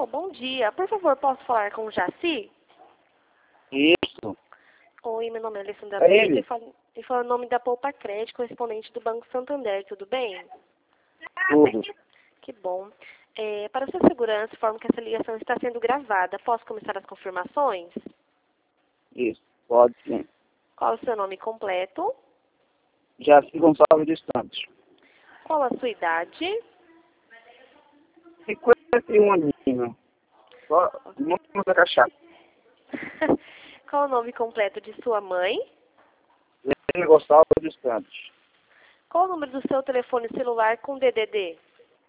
Alô, bom dia. Por favor, posso falar com o Jaci? Isso. Oi, meu nome é Alessandra É Brito ele? e falo em nome da Poupa Crédito, correspondente do Banco Santander. Tudo bem? Tudo. Que bom. Para sua segurança, informo que essa ligação está sendo gravada. Posso começar as confirmações? Isso. Pode sim. Qual é o seu nome completo? Jaci Gonçalves dos Santos. Qual a sua idade? 51 aninhos. Só não da cachaça. Qual o nome completo de sua mãe? Jaci Gonçalves dos Santos. Qual o número do seu telefone celular com DDD?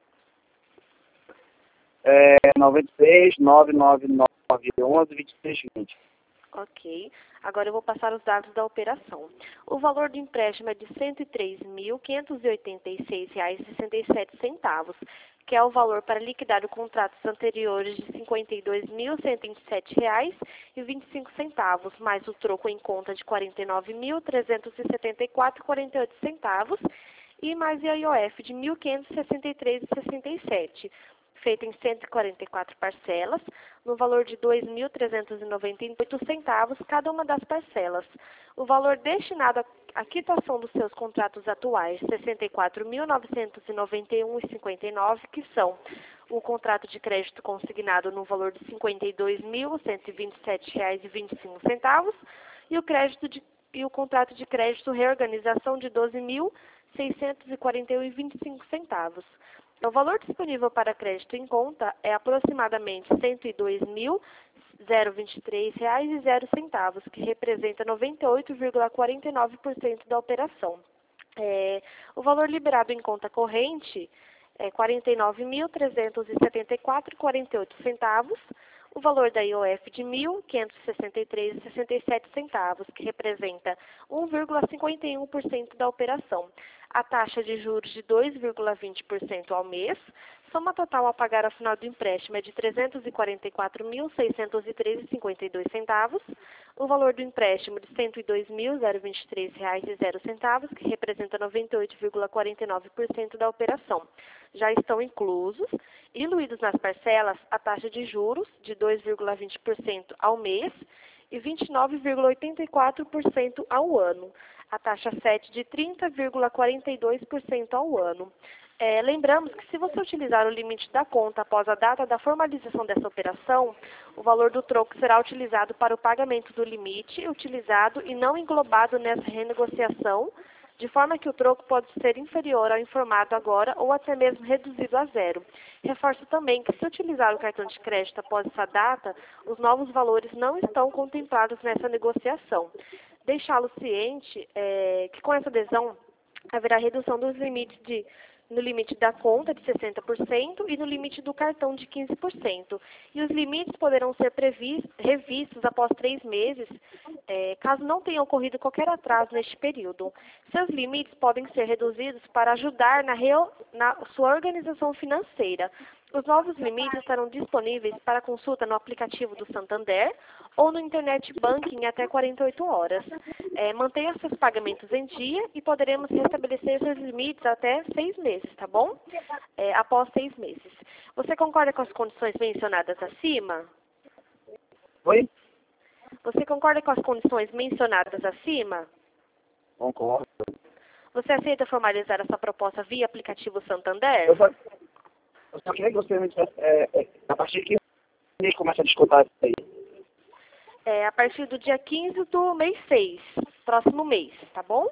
96 999 11 23 20. Ok. Agora eu vou passar os dados da operação. O valor do empréstimo é de R$ 103.586,67, que é o valor para liquidar os contratos anteriores de R$ 52.127,25, mais o troco em conta de R$ 49.374,48 e mais o IOF de R$ 1.563,67. Feito em 144 parcelas, no valor de R$ 2.398 cada uma das parcelas. O valor destinado à quitação dos seus contratos atuais, R$ 64.991,59, que são o contrato de crédito consignado no valor de R$ 52.127,25 e o contrato de crédito reorganização de R$ 12.641,25. O valor disponível para crédito em conta é aproximadamente R$ 102.023,00, que representa 98,49% da operação. O valor liberado em conta corrente é R$ 49.374,48. O valor da IOF de R$ 1.563,67, que representa 1,51% da operação. A taxa de juros de 2,20% ao mês. Soma total a pagar ao final do empréstimo é de R$ 344.613,52. O valor do empréstimo de R$ 102.023,00, que representa 98,49% da operação. Já estão inclusos, diluídos nas parcelas, a taxa de juros de 2,20% ao mês e 29,84% ao ano. A taxa 7 de 30,42% ao ano. Lembramos que se você utilizar o limite da conta após a data da formalização dessa operação, o valor do troco será utilizado para o pagamento do limite utilizado e não englobado nessa renegociação, de forma que o troco pode ser inferior ao informado agora ou até mesmo reduzido a zero. Reforço também que se utilizar o cartão de crédito após essa data, os novos valores não estão contemplados nessa negociação. Deixá-lo ciente que com essa adesão haverá redução dos limites no limite da conta de 60% e no limite do cartão de 15%. E os limites poderão ser revistos após 3 meses, caso não tenha ocorrido qualquer atraso neste período. Seus limites podem ser reduzidos para ajudar na sua organização financeira. Os novos limites estarão disponíveis para consulta no aplicativo do Santander ou no Internet Banking até 48 horas. Mantenha seus pagamentos em dia e poderemos restabelecer seus limites até 6 meses, tá bom? Após 6 meses. Você concorda com as condições mencionadas acima? Oi? Você concorda com as condições mencionadas acima? Concordo. Você aceita formalizar essa proposta via aplicativo Santander? Eu só queria que você me dissesse, a partir de que mês começa a descontar isso aí? A partir do dia 15 do mês 6, próximo mês, tá bom?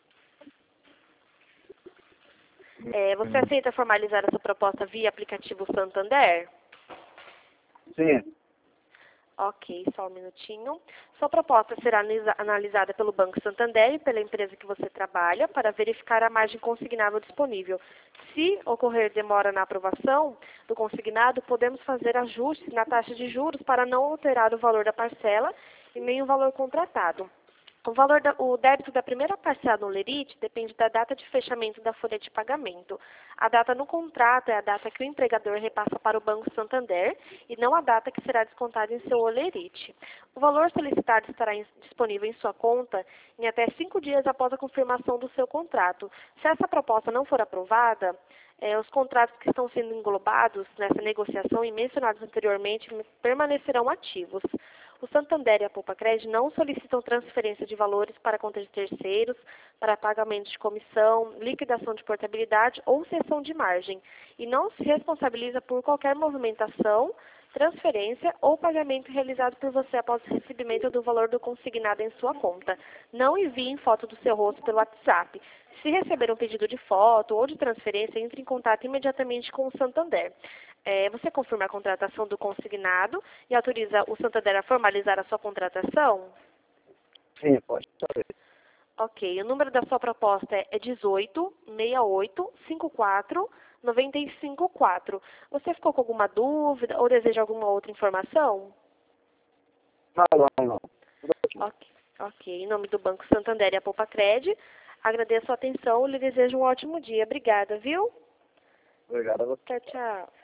Você aceita formalizar essa proposta via aplicativo Santander? Sim. Ok, só um minutinho. Sua proposta será analisada pelo Banco Santander e pela empresa que você trabalha para verificar a margem consignável disponível. Se ocorrer demora na aprovação do consignado, podemos fazer ajustes na taxa de juros para não alterar o valor da parcela e nem o valor contratado. O débito da primeira parcela no Lerite depende da data de fechamento da folha de pagamento. A data no contrato é a data que o empregador repassa para o Banco Santander e não a data que será descontada em seu Olerite. O valor solicitado estará disponível em sua conta em até 5 dias após a confirmação do seu contrato. Se essa proposta não for aprovada, os contratos que estão sendo englobados nessa negociação e mencionados anteriormente permanecerão ativos. O Santander e a Poupa-Cred não solicitam transferência de valores para contas de terceiros, para pagamento de comissão, liquidação de portabilidade ou cessão de margem, e não se responsabiliza por qualquer movimentação, transferência ou pagamento realizado por você após o recebimento do valor do consignado em sua conta. Não enviem foto do seu rosto pelo WhatsApp. Se receber um pedido de foto ou de transferência, entre em contato imediatamente com o Santander. Você confirma a contratação do consignado e autoriza o Santander a formalizar a sua contratação? Sim, pode saber. Ok, o número da sua proposta é 18-68-54-954. Você ficou com alguma dúvida ou deseja alguma outra informação? Não. Ok, em nome do Banco Santander e a Poupa-Cred, agradeço a atenção e lhe desejo um ótimo dia. Obrigada, viu? Obrigado a você. Tchau, tchau.